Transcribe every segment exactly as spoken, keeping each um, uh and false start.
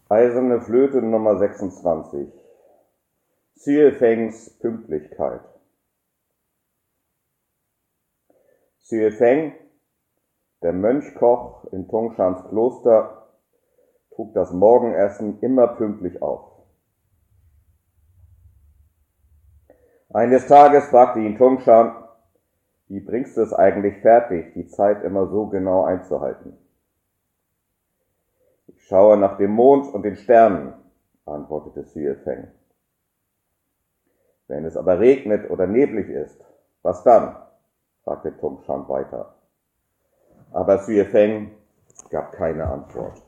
Eiserne Flöte Nummer sechsundzwanzig. Xue Fengs Pünktlichkeit. Xue Feng, der Mönchkoch in Tongshans Kloster, trug das Morgenessen immer pünktlich auf. Eines Tages fragte ihn Tongshan: Wie bringst du es eigentlich fertig, die Zeit immer so genau einzuhalten? Ich schaue nach dem Mond und den Sternen, antwortete Xue Feng. Wenn es aber regnet oder neblig ist, was dann? Fragte Tongshan weiter. Aber Xue Feng gab keine Antwort.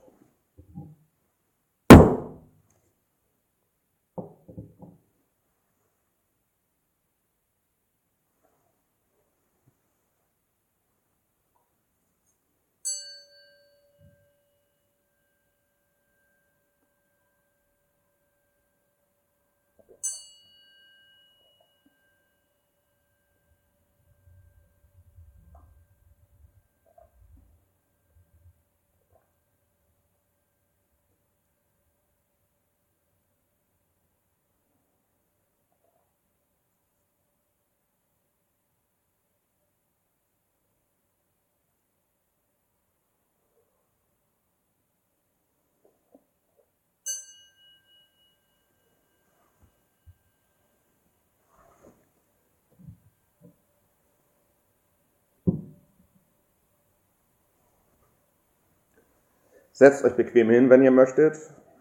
Setzt euch bequem hin, wenn ihr möchtet.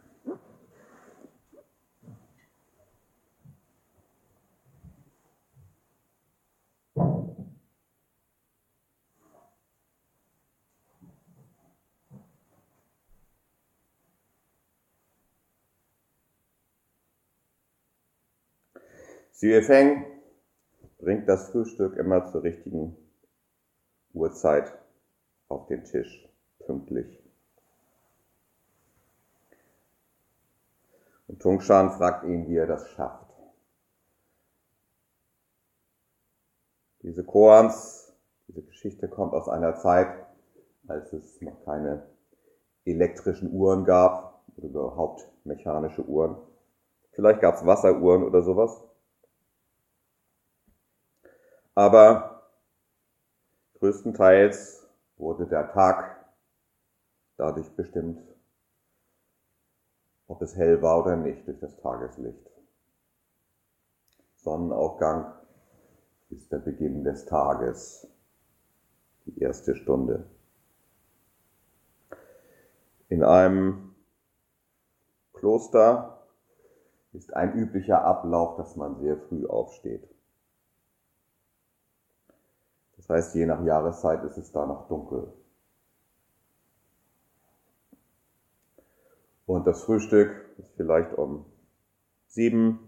Xue Feng bringt das Frühstück immer zur richtigen Uhrzeit auf den Tisch, pünktlich. Und Tongshan fragt ihn, wie er das schafft. Diese Koans, diese Geschichte kommt aus einer Zeit, als es noch keine elektrischen Uhren gab oder überhaupt mechanische Uhren. Vielleicht gab es Wasseruhren oder sowas. Aber größtenteils wurde der Tag dadurch bestimmt, ob es hell war oder nicht, durch das Tageslicht. Sonnenaufgang ist der Beginn des Tages, die erste Stunde. In einem Kloster ist ein üblicher Ablauf, dass man sehr früh aufsteht. Das heißt, je nach Jahreszeit ist es da noch dunkel. Und das Frühstück ist vielleicht um sieben.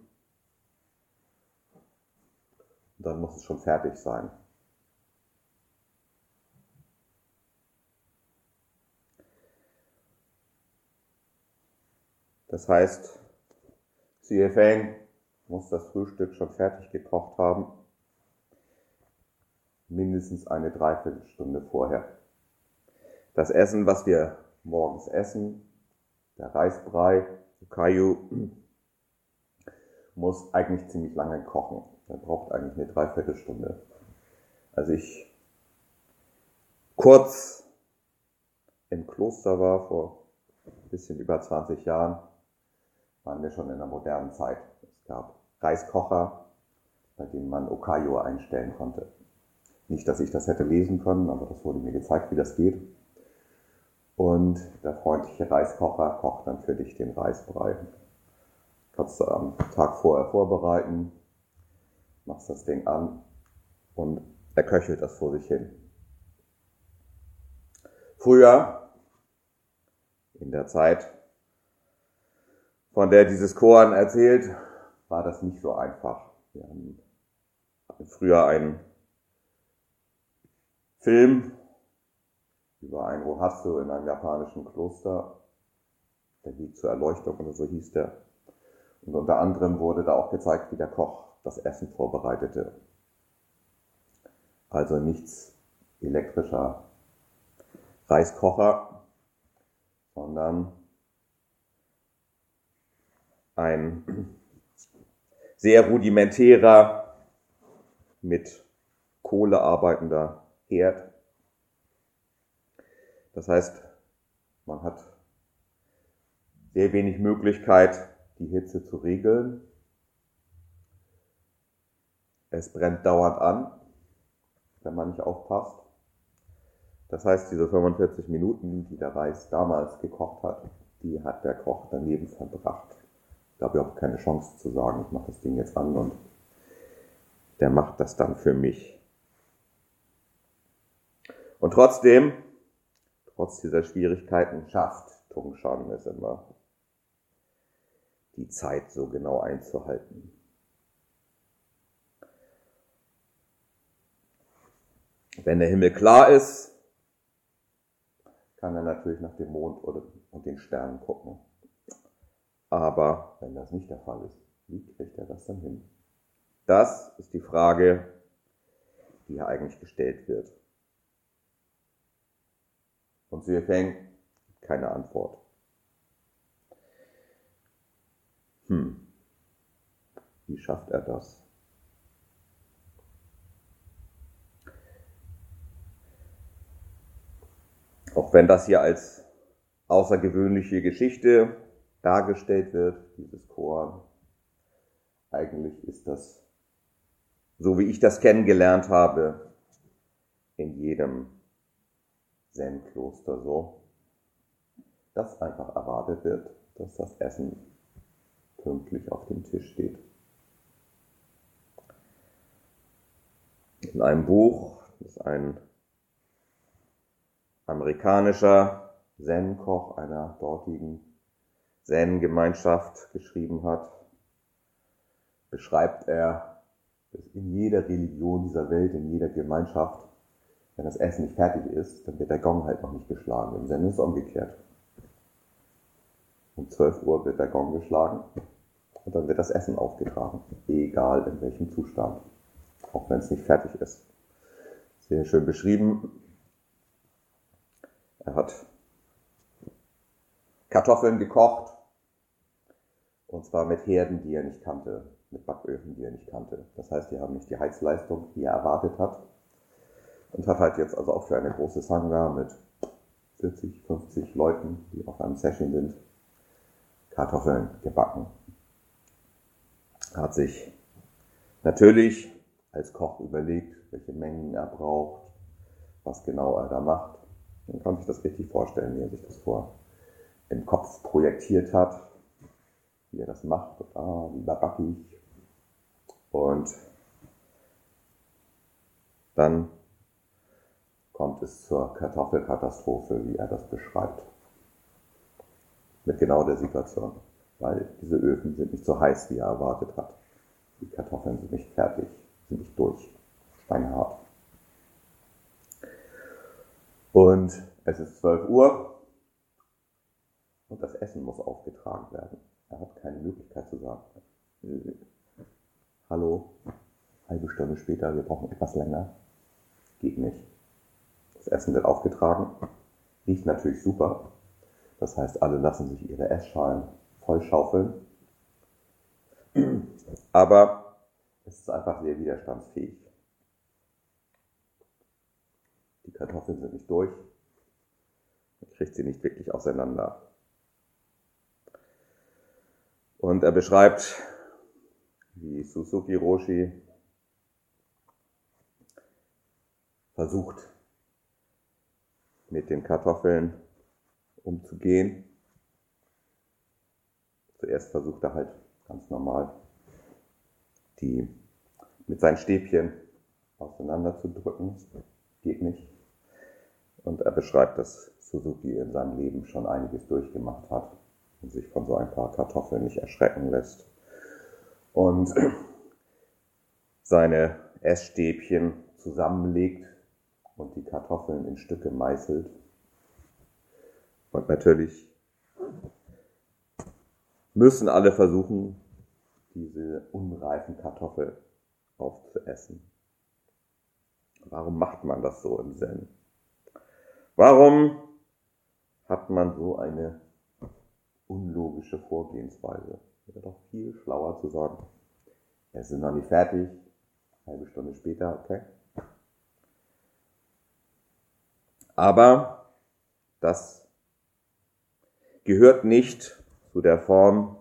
Und dann muss es schon fertig sein. Das heißt, Xue Feng muss das Frühstück schon fertig gekocht haben, mindestens eine Dreiviertelstunde vorher. Das Essen, was wir morgens essen, der Reisbrei, Okayu, muss eigentlich ziemlich lange kochen. Er braucht eigentlich eine Dreiviertelstunde. Als ich kurz im Kloster war, vor ein bisschen über zwanzig Jahren, waren wir schon in der modernen Zeit. Es gab Reiskocher, bei denen man Okayu einstellen konnte. Nicht, dass ich das hätte lesen können, aber das wurde mir gezeigt, wie das geht. Und der freundliche Reiskocher kocht dann für dich den Reisbrei. Kannst du am Tag vorher vorbereiten, machst das Ding an und er köchelt das vor sich hin. Früher, in der Zeit, von der dieses Koan erzählt, war das nicht so einfach. Wir haben früher einen Film über einen Rohatsu in einem japanischen Kloster, der Weg zur Erleuchtung oder so hieß der. Und unter anderem wurde da auch gezeigt, wie der Koch das Essen vorbereitete. Also nichts elektrischer Reiskocher, sondern ein sehr rudimentärer, mit Kohle arbeitender Herd. Das heißt, man hat sehr wenig Möglichkeit, die Hitze zu regeln. Es brennt dauernd an, wenn man nicht aufpasst. Das heißt, diese fünfundvierzig Minuten, die der Reis damals gekocht hat, die hat der Koch daneben verbracht. Da habe ich auch keine Chance zu sagen, ich mache das Ding jetzt an und der macht das dann für mich. Und trotzdem, trotz dieser Schwierigkeiten, schafft Tung-Shan es immer, die Zeit so genau einzuhalten. Wenn der Himmel klar ist, kann er natürlich nach dem Mond und den Sternen gucken. Aber wenn das nicht der Fall ist, wie kriegt er das dann hin? Das ist die Frage, die hier eigentlich gestellt wird. Und Xue Feng, keine Antwort. Hm, wie schafft er das? Auch wenn das hier als außergewöhnliche Geschichte dargestellt wird, dieses Koan, eigentlich ist das, so wie ich das kennengelernt habe, in jedem Zen-Kloster so, dass einfach erwartet wird, dass das Essen pünktlich auf dem Tisch steht. In einem Buch, das ein amerikanischer Zen-Koch einer dortigen Zen-Gemeinschaft geschrieben hat, beschreibt er, dass in jeder Religion dieser Welt, in jeder Gemeinschaft, wenn das Essen nicht fertig ist, dann wird der Gong halt noch nicht geschlagen. Im Zen ist es umgekehrt. Um zwölf Uhr wird der Gong geschlagen und dann wird das Essen aufgetragen, egal in welchem Zustand, auch wenn es nicht fertig ist. Sehr schön beschrieben. Er hat Kartoffeln gekocht, und zwar mit Herden, die er nicht kannte, mit Backöfen, die er nicht kannte. Das heißt, die haben nicht die Heizleistung, die er erwartet hat. Und hat halt jetzt also auch für eine große Sangha mit vierzig, fünfzig Leuten, die auf einem Session sind, Kartoffeln gebacken. Er hat sich natürlich als Koch überlegt, welche Mengen er braucht, was genau er da macht. Man kann sich das richtig vorstellen, wie er sich das vor im Kopf projektiert hat, wie er das macht. Ah, wie backe ich. Und dann kommt es zur Kartoffelkatastrophe, wie er das beschreibt. Mit genau der Situation. Weil diese Öfen sind nicht so heiß, wie er erwartet hat. Die Kartoffeln sind nicht fertig, sind nicht durch. Steinhart. Und es ist zwölf Uhr und das Essen muss aufgetragen werden. Er hat keine Möglichkeit zu sagen, äh, hallo, halbe Stunde später, wir brauchen etwas länger. Geht nicht. Das Essen wird aufgetragen, riecht natürlich super. Das heißt, alle lassen sich ihre Essschalen vollschaufeln. Aber es ist einfach sehr widerstandsfähig. Die Kartoffeln sind nicht durch. Man kriegt sie nicht wirklich auseinander. Und er beschreibt, wie Suzuki Roshi versucht, mit den Kartoffeln umzugehen. Zuerst versucht er halt ganz normal, die mit seinen Stäbchen auseinanderzudrücken. Geht nicht. Und er beschreibt, dass Suzuki in seinem Leben schon einiges durchgemacht hat und sich von so ein paar Kartoffeln nicht erschrecken lässt. Und seine Essstäbchen zusammenlegt und die Kartoffeln in Stücke meißelt. Und natürlich müssen alle versuchen, diese unreifen Kartoffeln aufzuessen. Warum macht man das so im Zen? Warum hat man so eine unlogische Vorgehensweise? wäre doch viel schlauer zu sagen, es ist noch nicht fertig, eine halbe Stunde später, okay. Aber das gehört nicht zu der Form,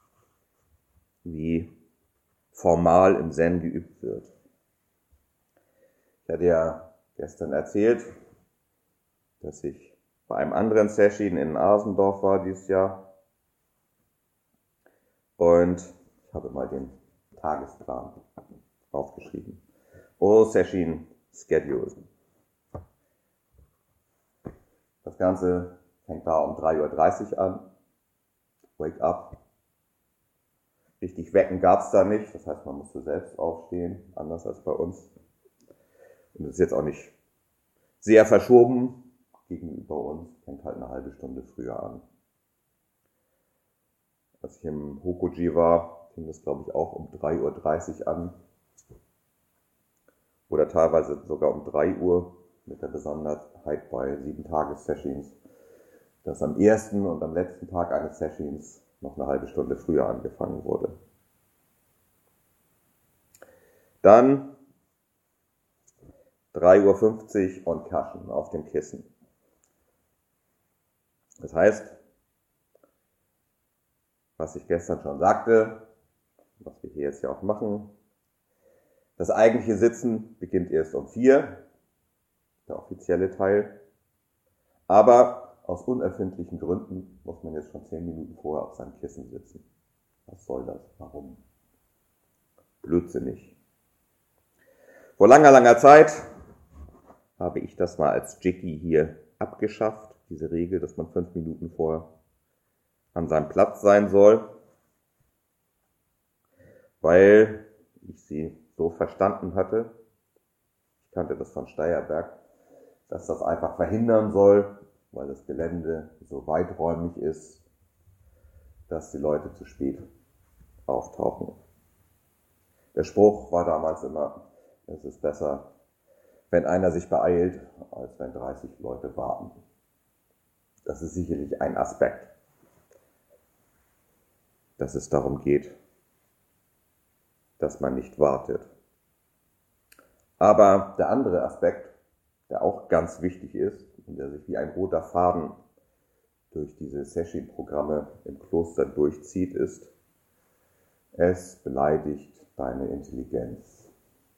wie formal im Zen geübt wird. Ich hatte ja gestern erzählt, dass ich bei einem anderen Session in Asendorf war dieses Jahr und ich habe mal den Tagesplan aufgeschrieben. All Session Schedule. Das Ganze fängt da um drei Uhr dreißig an. Wake up. Richtig wecken gab es da nicht, das heißt, man musste selbst aufstehen, anders als bei uns. Und das ist jetzt auch nicht sehr verschoben gegenüber uns, fängt halt eine halbe Stunde früher an. Als ich im Hokoji war, fing das glaube ich auch um drei Uhr dreißig an. Oder teilweise sogar um drei Uhr mit der Besonderheit bei sieben Tages-Sessions, dass am ersten und am letzten Tag eines Sessions noch eine halbe Stunde früher angefangen wurde. Dann drei Uhr fünfzig und Kaschen auf dem Kissen. Das heißt, was ich gestern schon sagte, was wir hier jetzt ja auch machen, das eigentliche Sitzen beginnt erst um vier, der offizielle Teil, aber aus unerfindlichen Gründen muss man jetzt schon zehn Minuten vorher auf seinem Kissen sitzen. Was soll das? Warum? Blödsinnig. Vor langer, langer Zeit habe ich das mal als Jiggy hier abgeschafft, diese Regel, dass man fünf Minuten vorher an seinem Platz sein soll, weil ich sie so verstanden hatte, ich kannte das von Steierberg, dass das einfach verhindern soll, weil das Gelände so weiträumig ist, dass die Leute zu spät auftauchen. Der Spruch war damals immer, es ist besser, wenn einer sich beeilt, als wenn dreißig Leute warten. Das ist sicherlich ein Aspekt, dass es darum geht, dass man nicht wartet. Aber der andere Aspekt, der auch ganz wichtig ist und der sich wie ein roter Faden durch diese Session-Programme im Kloster durchzieht, ist, es beleidigt deine Intelligenz.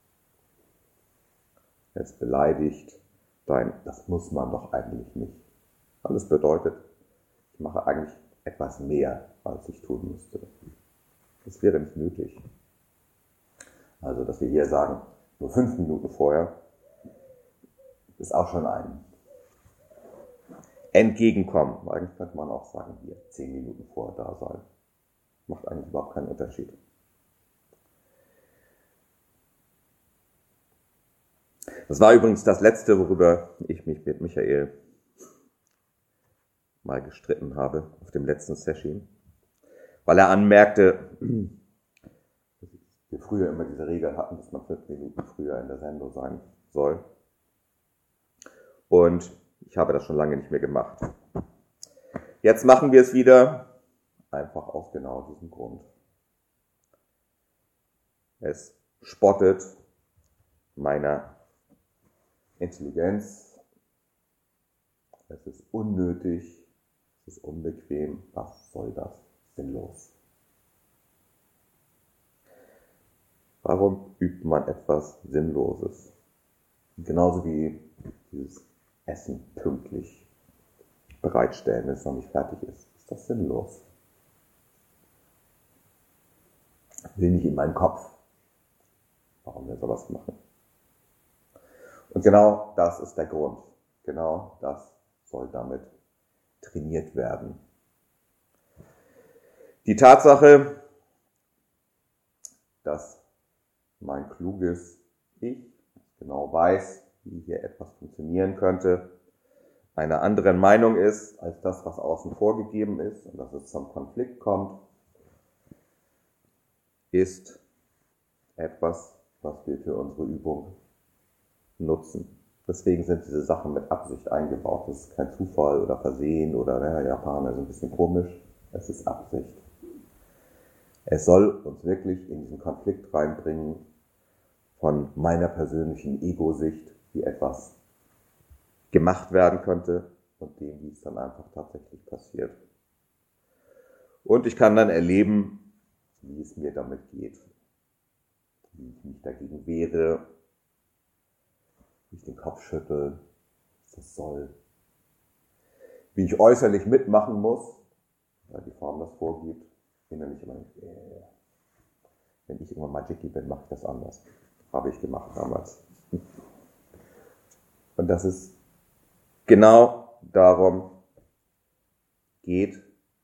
Es beleidigt dein, das muss man doch eigentlich nicht. Alles bedeutet, ich mache eigentlich etwas mehr, als ich tun müsste. Das wäre nicht nötig. Also, dass wir hier sagen, nur fünf Minuten vorher, ist auch schon ein Entgegenkommen. Eigentlich könnte man auch sagen, hier, zehn Minuten vorher da sein. Macht eigentlich überhaupt keinen Unterschied. Das war übrigens das Letzte, worüber ich mich mit Michael mal gestritten habe, auf dem letzten Session. Weil er anmerkte, dass wir früher immer diese Regel hatten, dass man fünf Minuten früher in der Sendung sein soll. Und ich habe das schon lange nicht mehr gemacht. Jetzt machen wir es wieder, einfach aus genau diesem Grund. Es spottet meiner Intelligenz. Es ist unnötig, es ist unbequem. Was soll das? Sinnlos. Warum übt man etwas Sinnloses? Genauso wie dieses Essen pünktlich bereitstellen, wenn es noch nicht fertig ist. Ist das sinnlos? Will nicht in meinen Kopf. Warum wir sowas machen? Und genau das ist der Grund. Genau das soll damit trainiert werden. Die Tatsache, dass mein kluges Ich genau weiß, wie hier etwas funktionieren könnte, einer anderen Meinung ist als das, was außen vorgegeben ist und dass es zum Konflikt kommt, ist etwas, was wir für unsere Übung nutzen. Deswegen sind diese Sachen mit Absicht eingebaut. Das ist kein Zufall oder Versehen oder naja, Japaner sind ein bisschen komisch. Es ist Absicht. Es soll uns wirklich in diesen Konflikt reinbringen von meiner persönlichen Ego-Sicht, wie etwas gemacht werden könnte und dem, wie es dann einfach tatsächlich passiert. Und ich kann dann erleben, wie es mir damit geht, wie ich mich dagegen wehre, wie ich den Kopf schüttel, was das soll, wie ich äußerlich mitmachen muss, weil die Form das vorgibt, innerlich immer, äh, wenn ich irgendwann mal Jackie bin, mache ich das anders. Habe ich gemacht damals. Und dass es genau darum geht,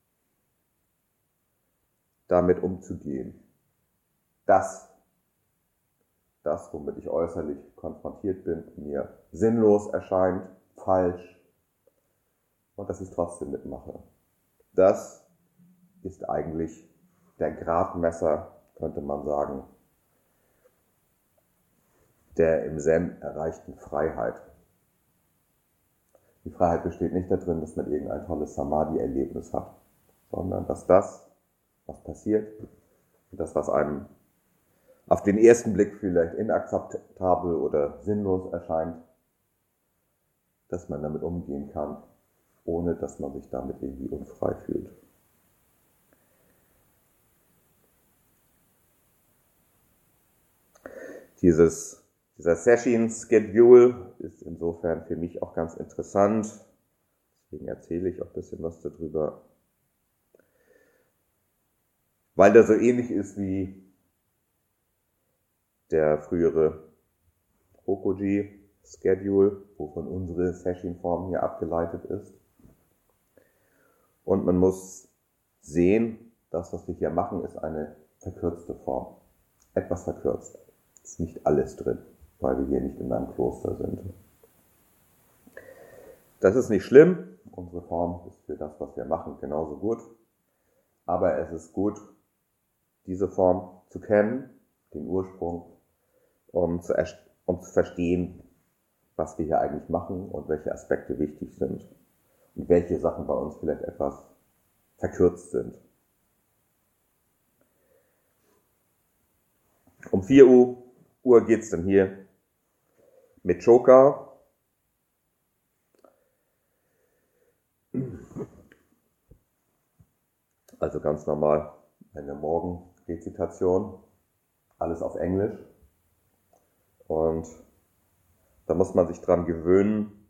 damit umzugehen. Dass das, womit ich äußerlich konfrontiert bin, mir sinnlos erscheint, falsch, und dass ich es trotzdem mitmache. Das ist eigentlich der Gradmesser, könnte man sagen, der im Zen erreichten Freiheit. Die Freiheit besteht nicht darin, dass man irgendein tolles Samadhi-Erlebnis hat, sondern dass das, was passiert, und das, was einem auf den ersten Blick vielleicht inakzeptabel oder sinnlos erscheint, dass man damit umgehen kann, ohne dass man sich damit irgendwie unfrei fühlt. Dieses, dieser Session-Schedule ist insofern für mich auch ganz interessant. Deswegen erzähle ich auch ein bisschen was darüber. Weil der so ähnlich ist wie der frühere Hokoji-Schedule, wovon unsere Session-Form hier abgeleitet ist. Und man muss sehen, das, was wir hier machen, ist eine verkürzte Form. Etwas verkürzt. Ist nicht alles drin, weil wir hier nicht in einem Kloster sind. Das ist nicht schlimm. Unsere Form ist für das, was wir machen, genauso gut. Aber es ist gut, diese Form zu kennen, den Ursprung, um zu, um zu verstehen, was wir hier eigentlich machen und welche Aspekte wichtig sind und welche Sachen bei uns vielleicht etwas verkürzt sind. Um vier Uhr geht es dann hier mit Choka. Also ganz normal eine Morgenrezitation, alles auf Englisch. Und da muss man sich dran gewöhnen,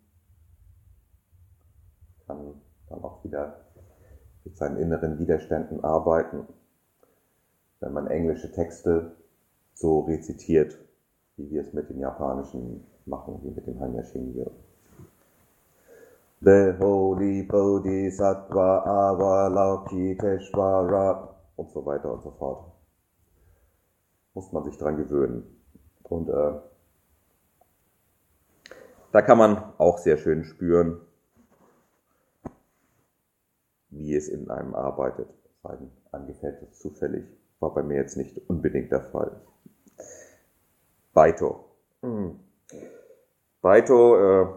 kann dann auch wieder mit seinen inneren Widerständen arbeiten, wenn man englische Texte so rezitiert, wie wir es mit dem Japanischen machen, wie mit dem Hanya Shingyo. The Holy Bodhisattva Avalokiteshvara und so weiter und so fort. Muss man sich dran gewöhnen. Und äh, da kann man auch sehr schön spüren, wie es in einem arbeitet. Einem angefällt es zufällig. War bei mir jetzt nicht unbedingt der Fall. Baito. Hm. Baito, äh,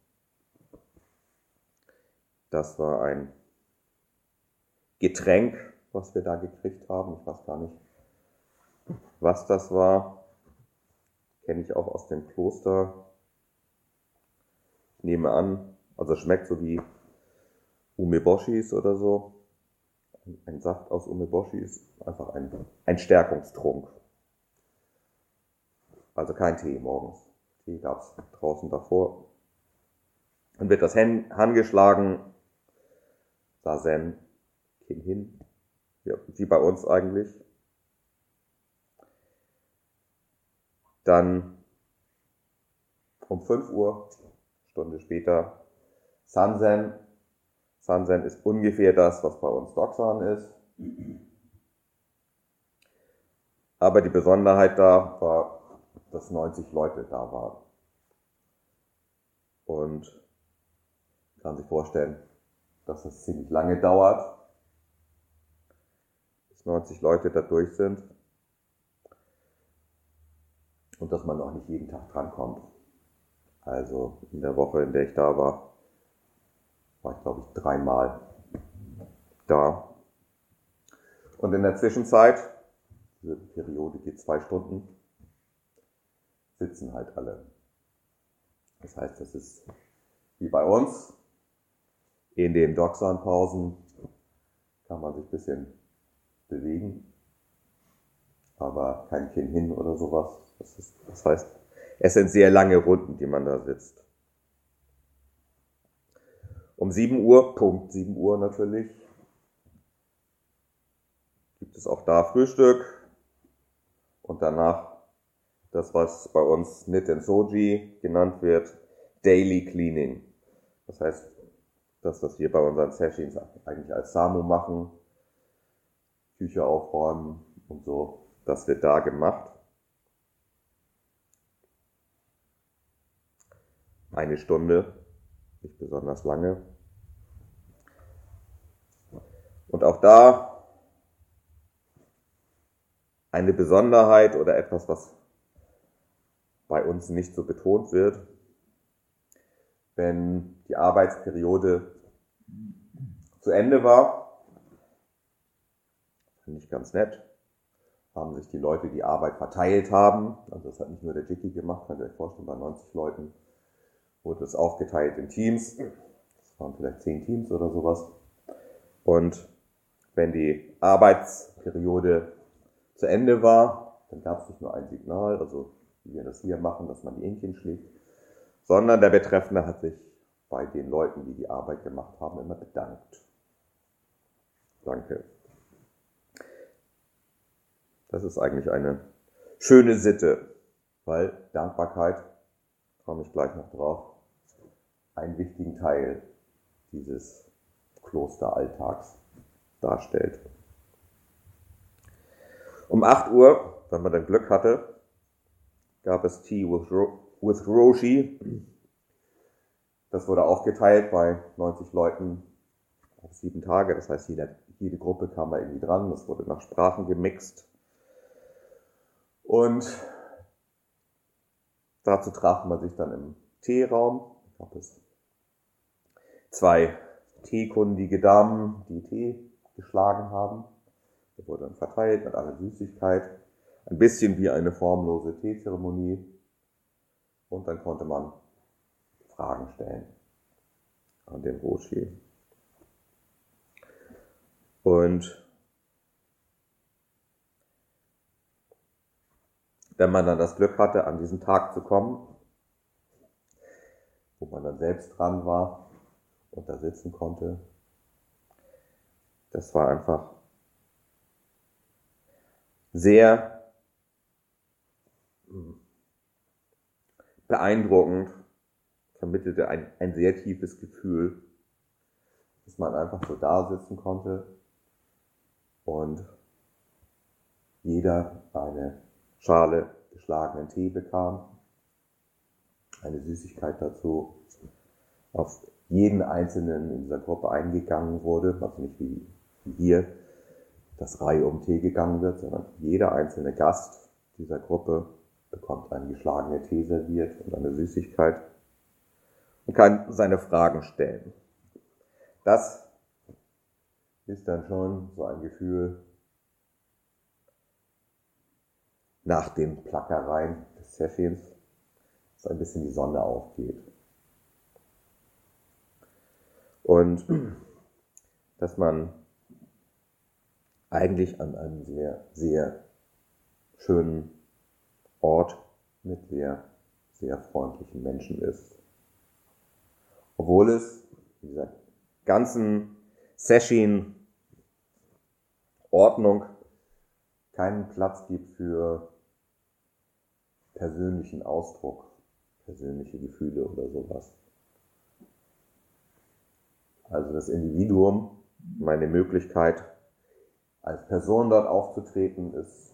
das war ein Getränk, was wir da gekriegt haben. Ich weiß gar nicht, was das war. Kenne ich auch aus dem Kloster. Ich nehme an, also es schmeckt so wie Umeboshis oder so. Ein Saft aus Umeboshi ist einfach ein, ein Stärkungstrunk. Also kein Tee morgens. Tee gab es draußen davor. Dann wird das angeschlagen. Sazen, Kin hin. Ja, wie bei uns eigentlich. Dann um fünf Uhr, Stunde später, Sanzen. Sanzen ist ungefähr das, was bei uns Doksan ist. Aber die Besonderheit da war, dass neunzig Leute da waren. Und man kann sich vorstellen, dass es ziemlich lange dauert, bis neunzig Leute da durch sind. Und dass man auch nicht jeden Tag drankommt. Also in der Woche, in der ich da war, war ich glaube ich dreimal da. Und in der Zwischenzeit Diese Periode geht zwei Stunden, sitzen halt alle. Das heißt, das ist wie bei uns. In den Doxan-Pausen kann man sich ein bisschen bewegen, aber kein Kinn hin oder sowas. Das, ist, das heißt, es sind sehr lange Runden, die man da sitzt. Um sieben Uhr, Punkt sieben Uhr natürlich, gibt es auch da Frühstück und danach das, was bei uns Nitten Soji genannt wird, Daily Cleaning. Das heißt, das, was wir bei unseren Sessions eigentlich als Samu machen, Küche aufräumen und so, das wird da gemacht. Eine Stunde, nicht besonders lange. Und auch da eine Besonderheit oder etwas, was bei uns nicht so betont wird. Wenn die Arbeitsperiode zu Ende war, finde ich ganz nett, haben sich die Leute die Arbeit verteilt haben. Also das hat nicht nur der Jicki gemacht, könnt ihr euch vorstellen, bei neunzig Leuten wurde es aufgeteilt in Teams. Das waren vielleicht zehn Teams oder sowas. Und wenn die Arbeitsperiode zu Ende war, dann gab es nicht nur ein Signal, also wie wir das hier machen, dass man die Händchen schlägt, sondern der Betreffende hat sich bei den Leuten, die die Arbeit gemacht haben, immer bedankt. Danke. Das ist eigentlich eine schöne Sitte, weil Dankbarkeit, komme ich gleich noch drauf, einen wichtigen Teil dieses Klosteralltags darstellt. Um acht Uhr, wenn man dann Glück hatte, gab es Tea with, Ro- with Roshi. Das wurde aufgeteilt bei neunzig Leuten auf sieben Tage. Das heißt, jede, jede Gruppe kam da irgendwie dran. Das wurde nach Sprachen gemixt. Und dazu traf man sich dann im Teeraum. Da gab es zwei teekundige Damen, die Tee geschlagen haben. Der wurde dann verteilt mit einer Süßigkeit. Ein bisschen wie eine formlose Teezeremonie. Und dann konnte man Fragen stellen an den Roshi. Und wenn man dann das Glück hatte, an diesen Tag zu kommen, wo man dann selbst dran war und da sitzen konnte, das war einfach sehr beeindruckend, vermittelte ein, ein sehr tiefes Gefühl, dass man einfach so da sitzen konnte und jeder eine Schale geschlagenen Tee bekam, eine Süßigkeit dazu, auf jeden Einzelnen in dieser Gruppe eingegangen wurde, also nicht wie hier, dass Reihe um Tee gegangen wird, sondern jeder einzelne Gast dieser Gruppe bekommt eine geschlagene Tee serviert und eine Süßigkeit und kann seine Fragen stellen. Das ist dann schon so ein Gefühl nach den Plackereien des Sessions, dass ein bisschen die Sonne aufgeht. Und dass man eigentlich an einem sehr, sehr schönen Ort mit sehr, sehr freundlichen Menschen ist. Obwohl es in dieser ganzen Session-Ordnung keinen Platz gibt für persönlichen Ausdruck, persönliche Gefühle oder sowas. Also das Individuum, meine Möglichkeit, als Person dort aufzutreten, ist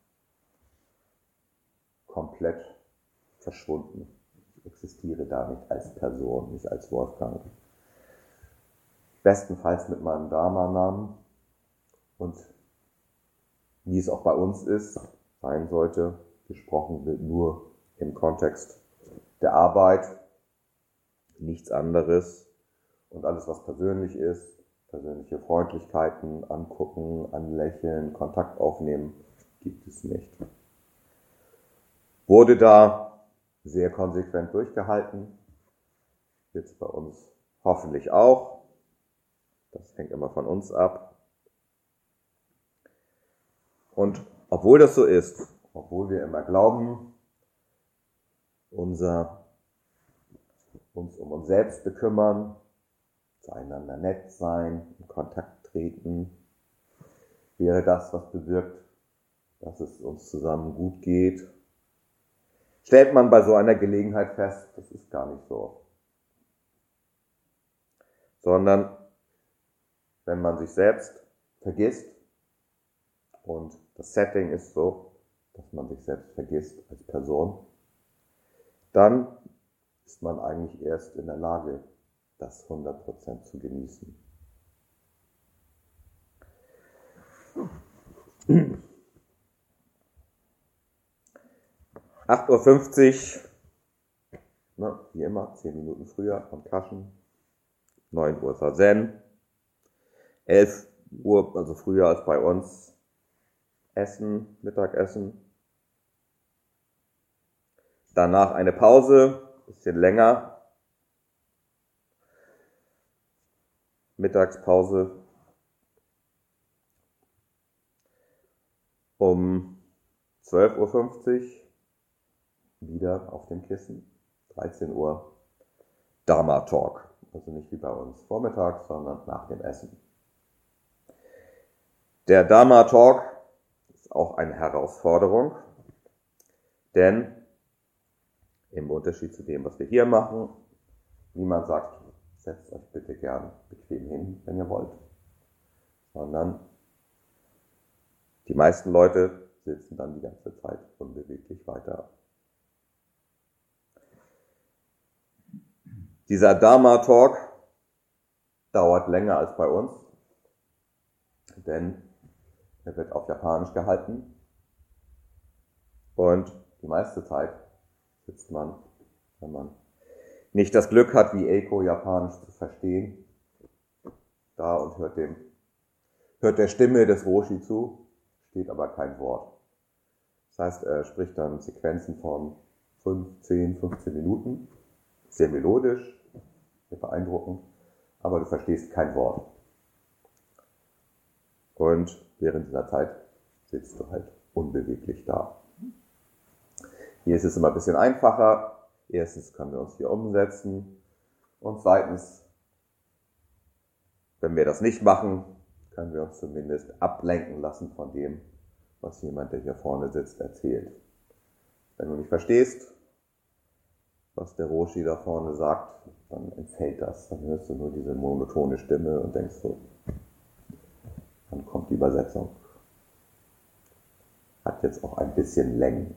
komplett verschwunden. Ich existiere da nicht als Person, nicht als Wolfgang. Bestenfalls mit meinem Dharma-Namen und wie es auch bei uns ist, sein sollte, gesprochen wird nur im Kontext der Arbeit, nichts anderes und alles, was persönlich ist, persönliche Freundlichkeiten, angucken, anlächeln, Kontakt aufnehmen, gibt es nicht. Wurde da sehr konsequent durchgehalten, jetzt bei uns hoffentlich auch. Das hängt immer von uns ab. Und obwohl das so ist, obwohl wir immer glauben, unser, uns um uns selbst bekümmern, zueinander nett sein, in Kontakt treten, wäre das, was bewirkt, dass es uns zusammen gut geht, stellt man bei so einer Gelegenheit fest, das ist gar nicht so. Sondern wenn man sich selbst vergisst, und das Setting ist so, dass man sich selbst vergisst als Person, dann ist man eigentlich erst in der Lage, das hundert Prozent zu genießen. acht Uhr fünfzig, ne, wie immer, zehn Minuten früher am Kaschen, neun Uhr Sazen, elf Uhr, also früher als bei uns, Essen, Mittagessen. Danach eine Pause, bisschen länger. Mittagspause. Um zwölf Uhr fünfzig wieder auf dem Kissen. dreizehn Uhr Dharma Talk. Also nicht wie bei uns vormittags, sondern nach dem Essen. Der Dharma Talk ist auch eine Herausforderung, denn im Unterschied zu dem, was wir hier machen, niemand sagt, setzt euch bitte gern bequem hin, wenn ihr wollt, sondern die meisten Leute sitzen dann die ganze Zeit unbeweglich weiter. Dieser Dharma Talk dauert länger als bei uns, denn er wird auf Japanisch gehalten und die meiste Zeit sitzt man, wenn man nicht das Glück hat, wie Eiko Japanisch zu verstehen, da und hört, dem, hört der Stimme des Roshi zu, steht aber kein Wort. Das heißt, er spricht dann Sequenzen von fünf, zehn, fünfzehn Minuten, sehr melodisch, sehr beeindruckend, aber du verstehst kein Wort. Und während dieser Zeit sitzt du halt unbeweglich da. Hier ist es immer ein bisschen einfacher. Erstens können wir uns hier umsetzen. Und zweitens, wenn wir das nicht machen, können wir uns zumindest ablenken lassen von dem, was jemand, der hier vorne sitzt, erzählt. Wenn du nicht verstehst, was der Roshi da vorne sagt, dann entfällt das. Dann hörst du nur diese monotone Stimme und denkst so, dann kommt die Übersetzung. Hat jetzt auch ein bisschen Längen.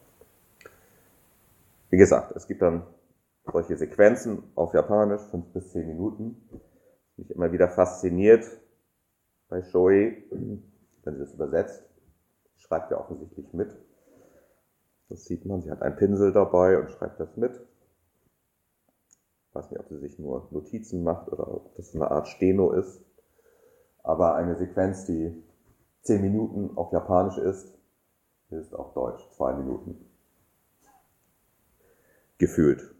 Wie gesagt, es gibt dann solche Sequenzen auf Japanisch, fünf bis zehn Minuten. Mich immer wieder fasziniert bei Shoei, wenn sie das übersetzt. Schreibt ja offensichtlich mit. Das sieht man, sie hat einen Pinsel dabei und schreibt das mit. Ich weiß nicht, ob sie sich nur Notizen macht oder ob das eine Art Steno ist. Aber eine Sequenz, die zehn Minuten auf Japanisch ist, ist auf Deutsch zwei Minuten. Gefühlt.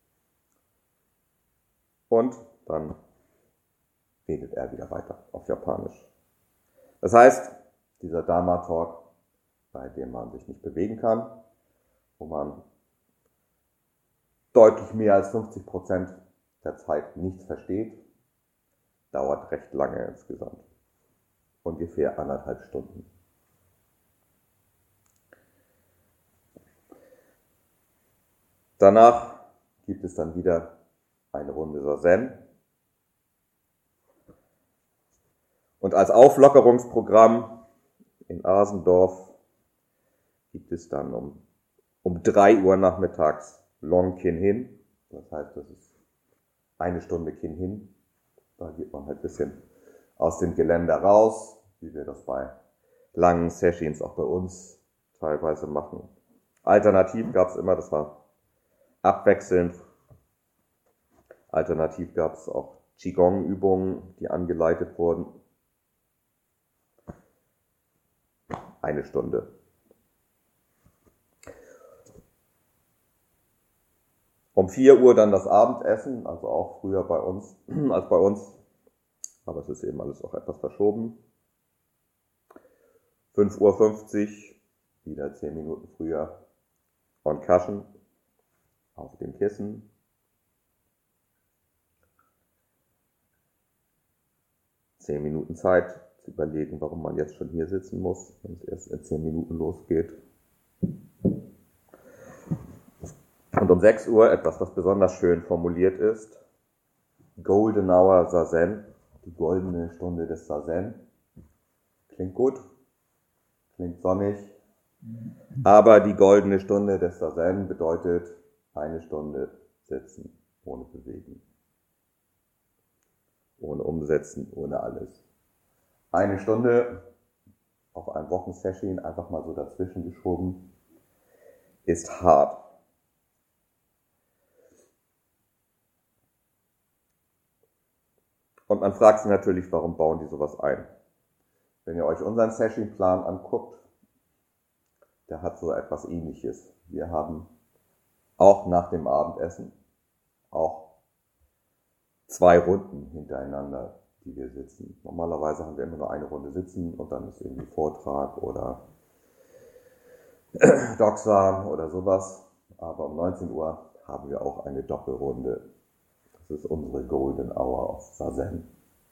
Und dann redet er wieder weiter auf Japanisch. Das heißt, dieser Dharma Talk, bei dem man sich nicht bewegen kann, wo man deutlich mehr als fünfzig Prozent der Zeit nichts versteht, dauert recht lange insgesamt. Ungefähr anderthalb Stunden. Danach gibt es dann wieder eine Runde Sazen. Und als Auflockerungsprogramm in Asendorf gibt es dann um, um drei Uhr nachmittags Long Kin-Hin. Das heißt, das ist eine Stunde Kin-Hin. Da geht man halt ein bisschen aus dem Geländer raus, wie wir das bei langen Sessions auch bei uns teilweise machen. Alternativ gab es immer, das war abwechselnd. Alternativ gab es auch Qigong-Übungen, die angeleitet wurden. Eine Stunde Um vier Uhr dann das Abendessen, also auch früher bei uns als bei uns, aber es ist eben alles auch etwas verschoben. fünf Uhr fünfzig, wieder zehn Minuten früher, on Cushion, auf dem Kissen. zehn Minuten Zeit zu überlegen, warum man jetzt schon hier sitzen muss, wenn es erst in zehn Minuten losgeht. Und um sechs Uhr etwas, was besonders schön formuliert ist. Golden Hour Zazen, die goldene Stunde des Zazen. Klingt gut, klingt sonnig. Aber die goldene Stunde des Zazen bedeutet eine Stunde sitzen, ohne bewegen. Ohne Umsetzen, ohne alles. Eine Stunde auf ein Wochensession, einfach mal so dazwischen geschoben, ist hart. Und man fragt sich natürlich, warum bauen die sowas ein? Wenn ihr euch unseren Sessionplan anguckt, der hat so etwas Ähnliches. Wir haben auch nach dem Abendessen auch zwei Runden hintereinander, die wir sitzen. Normalerweise haben wir immer nur eine Runde sitzen und dann ist irgendwie Vortrag oder Doxan oder sowas. Aber um neunzehn Uhr haben wir auch eine Doppelrunde. Das ist unsere Golden Hour of Zazen.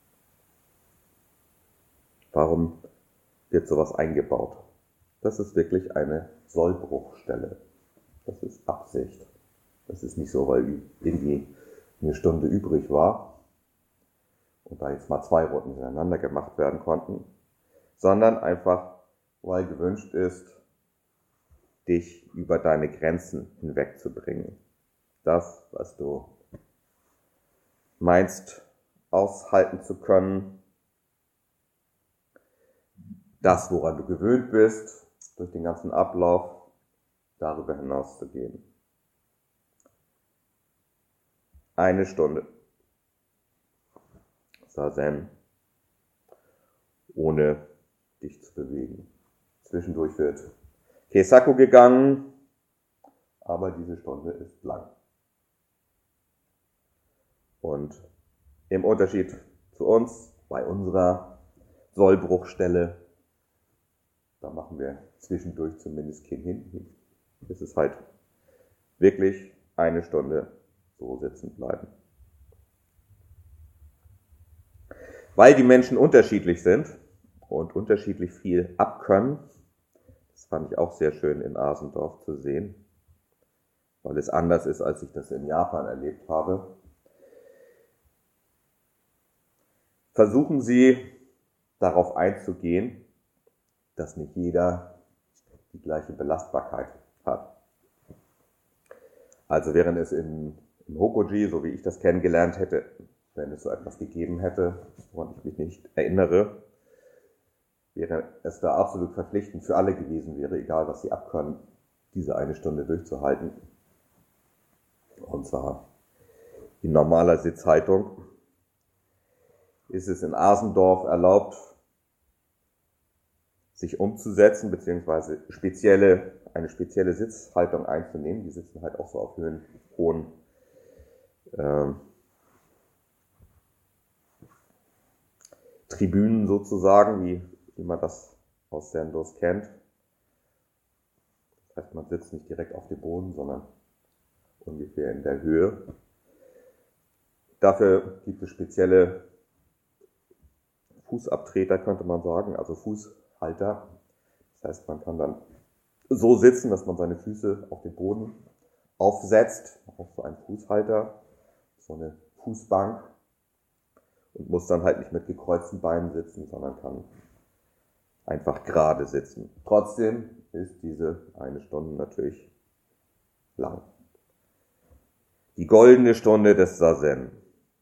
Warum wird sowas eingebaut? Das ist wirklich eine Sollbruchstelle. Das ist Absicht. Das ist nicht so, weil irgendwie eine Stunde übrig war und da jetzt mal zwei Runden hintereinander gemacht werden konnten, sondern einfach, weil gewünscht ist, dich über deine Grenzen hinwegzubringen. Das, was du meinst, aushalten zu können, das, woran du gewöhnt bist, durch den ganzen Ablauf, darüber hinaus zu gehen. Eine Stunde Zazen, ohne dich zu bewegen. Zwischendurch wird Keisaku gegangen, aber diese Stunde ist lang. Und im Unterschied zu uns, bei unserer Sollbruchstelle, da machen wir zwischendurch zumindest kein Hin. Es ist halt wirklich eine Stunde so sitzen bleiben. Weil die Menschen unterschiedlich sind und unterschiedlich viel abkönnen, das fand ich auch sehr schön in Asendorf zu sehen, weil es anders ist, als ich das in Japan erlebt habe. Versuchen Sie darauf einzugehen, dass nicht jeder die gleiche Belastbarkeit hat. Also während es in, in Hokoji, so wie ich das kennengelernt hätte, wenn es so etwas gegeben hätte, woran ich mich nicht erinnere, wäre es da absolut verpflichtend für alle gewesen wäre, egal was sie abkönnen, diese eine Stunde durchzuhalten. Und zwar in normaler Sitzhaltung. Ist es in Asendorf erlaubt, sich umzusetzen, beziehungsweise spezielle, eine spezielle Sitzhaltung einzunehmen. Die sitzen halt auch so auf Höhen, hohen ähm, Tribünen sozusagen, wie, wie man das aus Sendos kennt. Das heißt, man sitzt nicht direkt auf dem Boden, sondern ungefähr in der Höhe. Dafür gibt es spezielle Fußabtreter, könnte man sagen, also Fußhalter. Das heißt, man kann dann so sitzen, dass man seine Füße auf den Boden aufsetzt, auf so einen Fußhalter, so eine Fußbank, und muss dann halt nicht mit gekreuzten Beinen sitzen, sondern kann einfach gerade sitzen. Trotzdem ist diese eine Stunde natürlich lang. Die goldene Stunde des Zazen.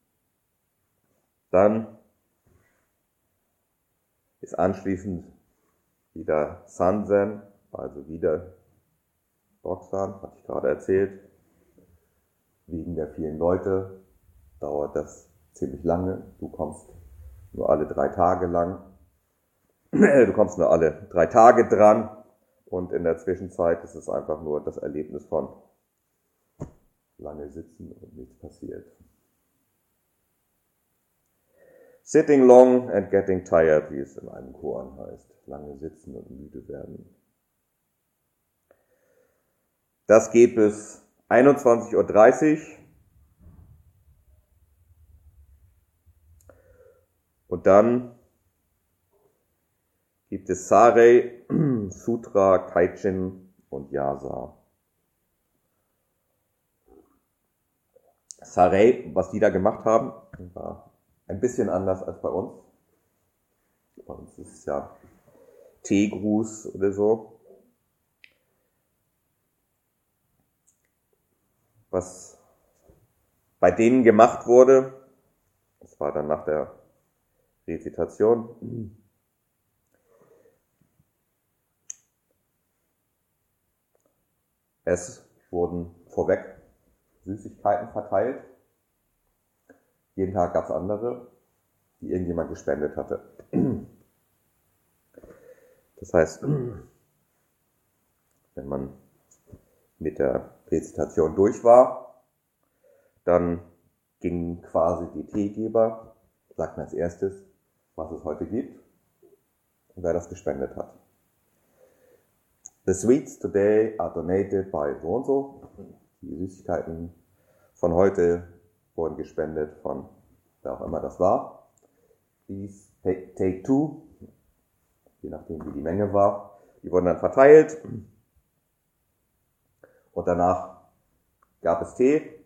Dann ist anschließend wieder Sanzen, also wieder Doxan, hatte ich gerade erzählt. Wegen der vielen Leute dauert das ziemlich lange. Du kommst nur alle drei Tage lang. Du kommst nur alle drei Tage dran und in der Zwischenzeit ist es einfach nur das Erlebnis von lange sitzen und nichts passiert. Sitting long and getting tired, wie es in einem Koran heißt. Lange sitzen und müde werden. Das geht bis einundzwanzig Uhr dreißig. Und dann gibt es Sarei, Sutra, Kaichin und Yasa. Sarei, was die da gemacht haben, war ein bisschen anders als bei uns. Bei uns ist es ja Teegruß oder so. Was bei denen gemacht wurde, das war dann nach der Rezitation, es wurden vorweg Süßigkeiten verteilt. Jeden Tag gab es andere, die irgendjemand gespendet hatte. Das heißt, wenn man mit der Rezitation durch war, dann gingen quasi die Teegeber, sagten als erstes, was es heute gibt und wer das gespendet hat. The sweets today are donated by so und so. Die Süßigkeiten von heute wurden gespendet von wer auch immer das war. Please take, take two, je nachdem wie die Menge war. Die wurden dann verteilt und danach gab es Tee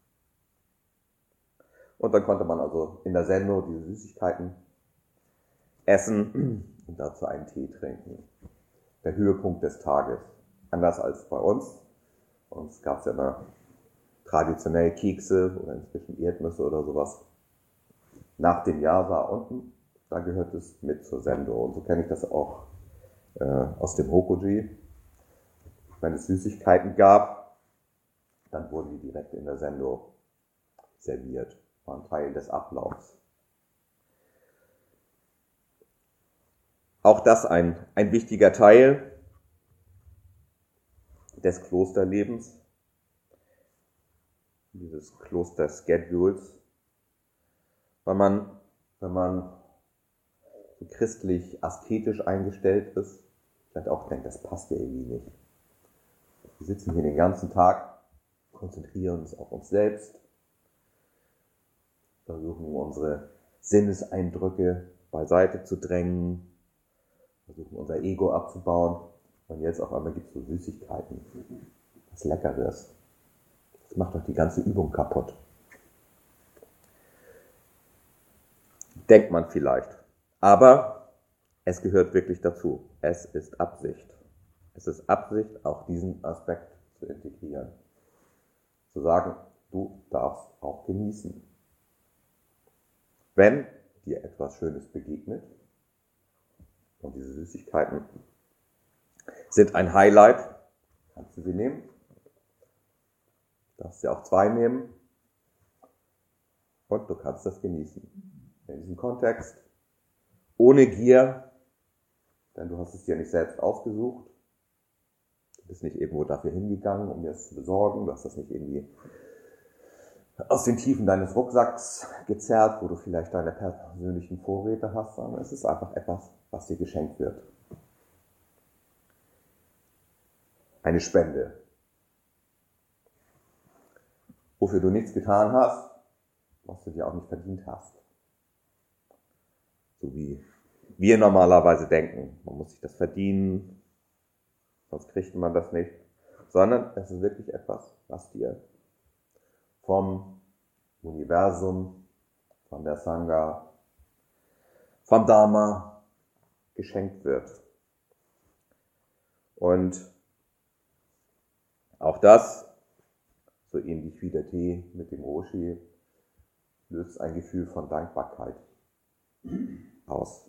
und dann konnte man also in der Sendung diese Süßigkeiten essen und dazu einen Tee trinken. Der Höhepunkt des Tages. Anders als bei uns. Bei uns gab es ja immer traditionell Kekse oder inzwischen Erdnüsse oder sowas. Nach dem Yasa unten, da gehört es mit zur Sendo. Und so kenne ich das auch äh, aus dem Hokuji. Wenn es Süßigkeiten gab, dann wurden die direkt in der Sendo serviert. War ein Teil des Ablaufs. Auch das ein, ein wichtiger Teil des Klosterlebens, dieses Kloster-Schedules, weil man, wenn man so christlich asketisch eingestellt ist, vielleicht auch denkt, das passt ja irgendwie nicht. Wir sitzen hier den ganzen Tag, konzentrieren uns auf uns selbst, versuchen unsere Sinneseindrücke beiseite zu drängen, versuchen unser Ego abzubauen und jetzt auf einmal gibt es so Süßigkeiten, was Leckeres. Das macht doch die ganze Übung kaputt. Denkt man vielleicht. Aber es gehört wirklich dazu. Es ist Absicht. Es ist Absicht, auch diesen Aspekt zu integrieren. Zu sagen, du darfst auch genießen. Wenn dir etwas Schönes begegnet, und diese Süßigkeiten sind ein Highlight, kannst du sie nehmen. Du darfst sie auch zwei nehmen. Und du kannst das genießen. In diesem Kontext, ohne Gier, denn du hast es dir nicht selbst ausgesucht. Du bist nicht irgendwo dafür hingegangen, um dir es zu besorgen. Du hast das nicht irgendwie aus den Tiefen deines Rucksacks gezerrt, wo du vielleicht deine persönlichen Vorräte hast, sondern es ist einfach etwas, was dir geschenkt wird. Eine Spende. Wofür du nichts getan hast, was du dir auch nicht verdient hast. So wie wir normalerweise denken. Man muss sich das verdienen, sonst kriegt man das nicht. Sondern es ist wirklich etwas, was dir vom Universum, von der Sangha, vom Dharma geschenkt wird. Und auch das, so ähnlich wie der Tee mit dem Roshi, löst ein Gefühl von Dankbarkeit aus.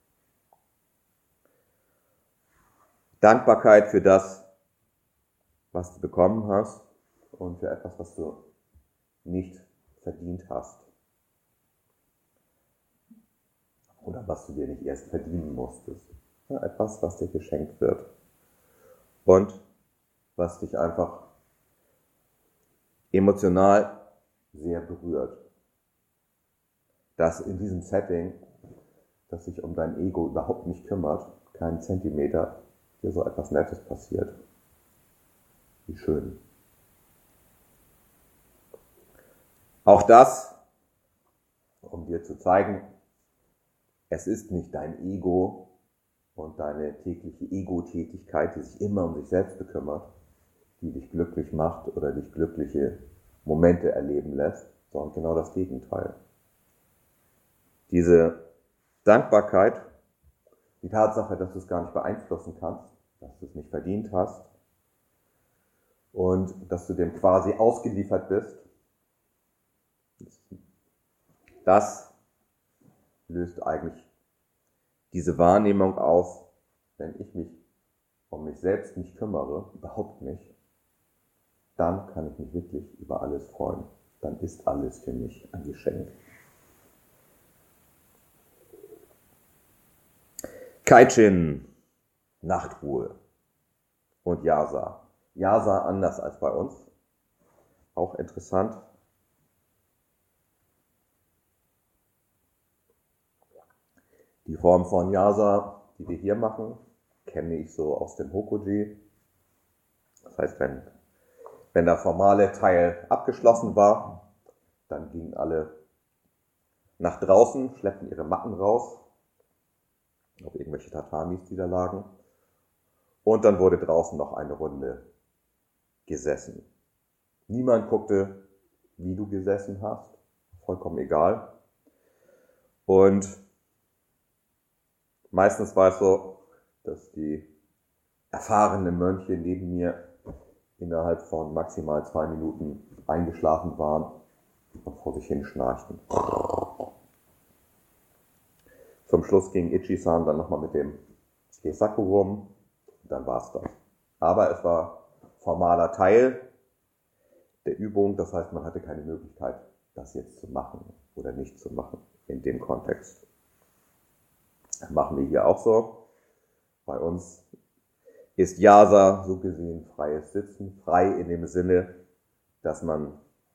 Dankbarkeit für das, was du bekommen hast und für etwas, was du nicht verdient hast. Oder was du dir nicht erst verdienen musstest. Ja, etwas, was dir geschenkt wird. Und was dich einfach emotional sehr berührt, dass in diesem Setting, das sich um dein Ego überhaupt nicht kümmert, keinen Zentimeter, dir so etwas Nettes passiert. Wie schön. Auch das, um dir zu zeigen, es ist nicht dein Ego und deine tägliche Ego-Tätigkeit, die sich immer um sich selbst bekümmert, die dich glücklich macht oder dich glückliche Momente erleben lässt, sondern genau das Gegenteil. Diese Dankbarkeit, die Tatsache, dass du es gar nicht beeinflussen kannst, dass du es nicht verdient hast und dass du dem quasi ausgeliefert bist, das löst eigentlich diese Wahrnehmung aus, wenn ich mich um mich selbst nicht kümmere, überhaupt nicht, dann kann ich mich wirklich über alles freuen. Dann ist alles für mich ein Geschenk. Kaichin, Nachtruhe und Yasa. Yasa anders als bei uns. Auch interessant. Die Form von Yasa, die wir hier machen, kenne ich so aus dem Hokuji. Das heißt, wenn, wenn der formale Teil abgeschlossen war, dann gingen alle nach draußen, schleppten ihre Matten raus, auf irgendwelche Tatamis, die da lagen. Und dann wurde draußen noch eine Runde gesessen. Niemand guckte, wie du gesessen hast, vollkommen egal. Und meistens war es so, dass die erfahrenen Mönche neben mir innerhalb von maximal zwei Minuten eingeschlafen waren und vor sich hin schnarchten. Zum Schluss ging Ichi-san dann nochmal mit dem Keisaku rum, dann war es das. Aber es war formaler Teil der Übung, das heißt, man hatte keine Möglichkeit, das jetzt zu machen oder nicht zu machen in dem Kontext. Das machen wir hier auch so. Bei uns ist Yasa so gesehen freies Sitzen, frei in dem Sinne, dass man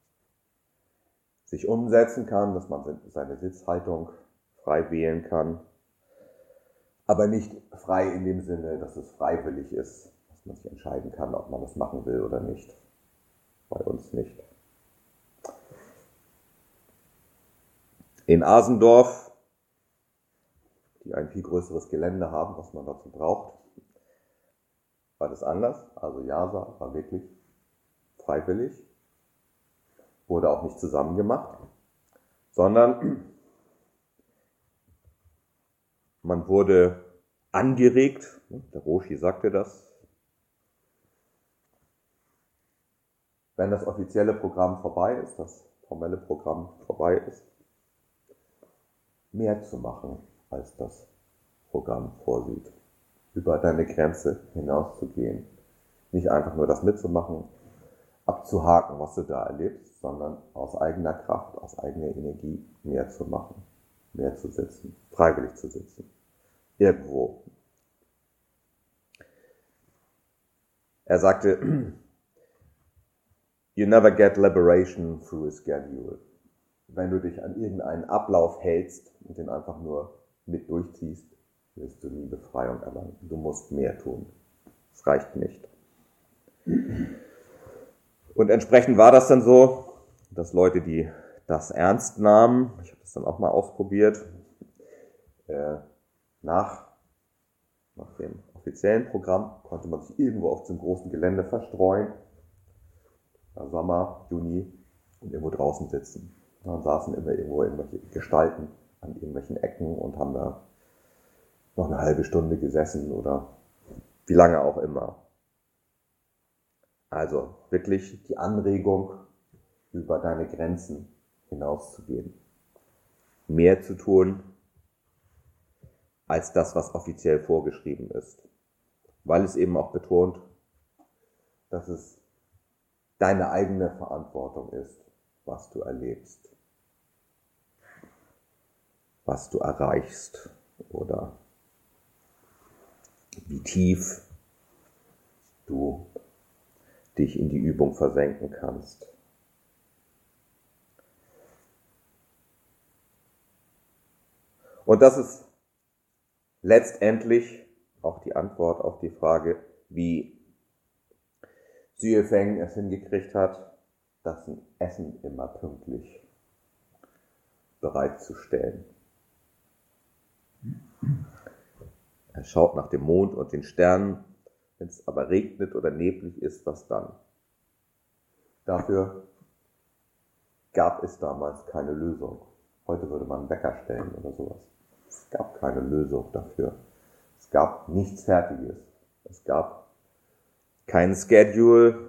sich umsetzen kann, dass man seine Sitzhaltung frei wählen kann, aber nicht frei in dem Sinne, dass es freiwillig ist, dass man sich entscheiden kann, ob man das machen will oder nicht. Bei uns nicht. In Asendorf, die ein viel größeres Gelände haben, was man dazu braucht, war das anders. Also Yasa war wirklich freiwillig, wurde auch nicht zusammen gemacht, sondern man wurde angeregt, der Roshi sagte das, wenn das offizielle Programm vorbei ist, das formelle Programm vorbei ist, mehr zu machen, als das Programm vorsieht. Über deine Grenze hinauszugehen. Nicht einfach nur das mitzumachen, abzuhaken, was du da erlebst, sondern aus eigener Kraft, aus eigener Energie mehr zu machen, mehr zu sitzen, freiwillig zu sitzen. Irgendwo. Er sagte, you never get liberation through a schedule. Wenn du dich an irgendeinen Ablauf hältst und den einfach nur mit durchziehst, wirst du nie Befreiung erlangen. Du musst mehr tun. Es reicht nicht. Und entsprechend war das dann so, dass Leute, die das ernst nahmen, ich habe das dann auch mal ausprobiert, äh, nach, nach dem offiziellen Programm konnte man sich irgendwo auf dem großen Gelände verstreuen, Sommer, Juni, und irgendwo draußen sitzen. Dann saßen immer irgendwo irgendwelche Gestalten an irgendwelchen Ecken und haben da noch eine halbe Stunde gesessen oder wie lange auch immer. Also wirklich die Anregung, über deine Grenzen hinauszugehen. Mehr zu tun, als das, was offiziell vorgeschrieben ist. Weil es eben auch betont, dass es deine eigene Verantwortung ist, was du erlebst, was du erreichst oder wie tief du dich in die Übung versenken kannst. Und das ist letztendlich auch die Antwort auf die Frage, wie Xue Feng es hingekriegt hat, das Essen immer pünktlich bereitzustellen. Er schaut nach dem Mond und den Sternen. Wenn es aber regnet oder neblig ist, was dann? Dafür gab es damals keine Lösung. Heute würde man einen Wecker stellen oder sowas. Es gab keine Lösung dafür. Es gab nichts Fertiges. Es gab keinen Schedule,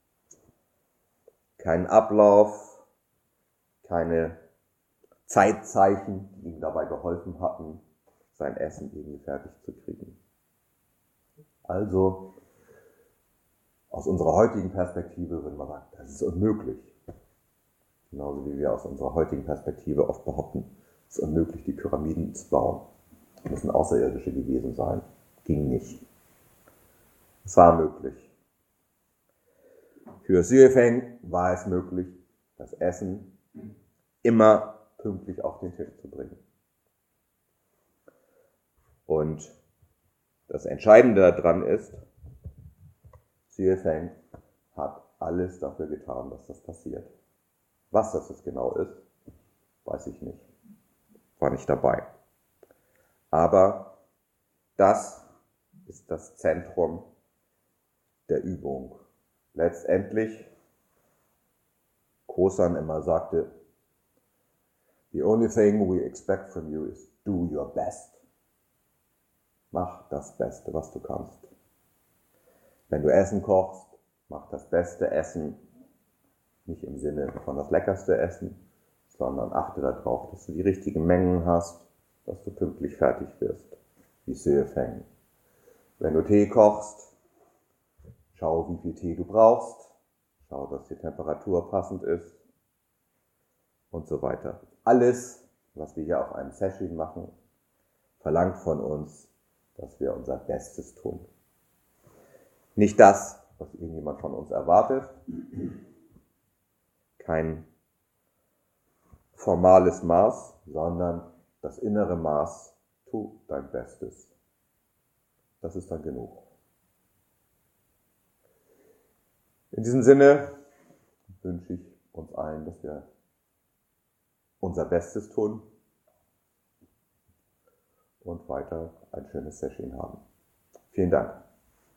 keinen Ablauf, keine Zeitzeichen, die ihm dabei geholfen hatten, sein Essen irgendwie fertig zu kriegen. Also, aus unserer heutigen Perspektive würde man sagen, das ist unmöglich. Genauso wie wir aus unserer heutigen Perspektive oft behaupten, es ist unmöglich, die Pyramiden zu bauen. Das müssen Außerirdische gewesen sein. Ging nicht. Es war möglich. Für Xue Feng war es möglich, das Essen immer pünktlich auf den Tisch zu bringen. Und das Entscheidende daran ist, Xue Feng hat alles dafür getan, dass das passiert. Was das jetzt genau ist, weiß ich nicht. War nicht dabei. Aber das ist das Zentrum der Übung. Letztendlich, Kosan immer sagte, the only thing we expect from you is do your best. Mach das Beste, was du kannst. Wenn du Essen kochst, mach das beste Essen, nicht im Sinne von das leckerste Essen, sondern achte darauf, dass du die richtigen Mengen hast, dass du pünktlich fertig wirst, wie Xue Feng. Wenn du Tee kochst, schau, wie viel Tee du brauchst, schau, dass die Temperatur passend ist und so weiter. Alles, was wir hier auf einem Session machen, verlangt von uns, dass wir unser Bestes tun. Nicht das, was irgendjemand von uns erwartet, kein formales Maß, sondern das innere Maß, tu dein Bestes. Das ist dann genug. In diesem Sinne wünsche ich uns allen, dass wir unser Bestes tun und weiter ein schönes Session haben. Vielen Dank.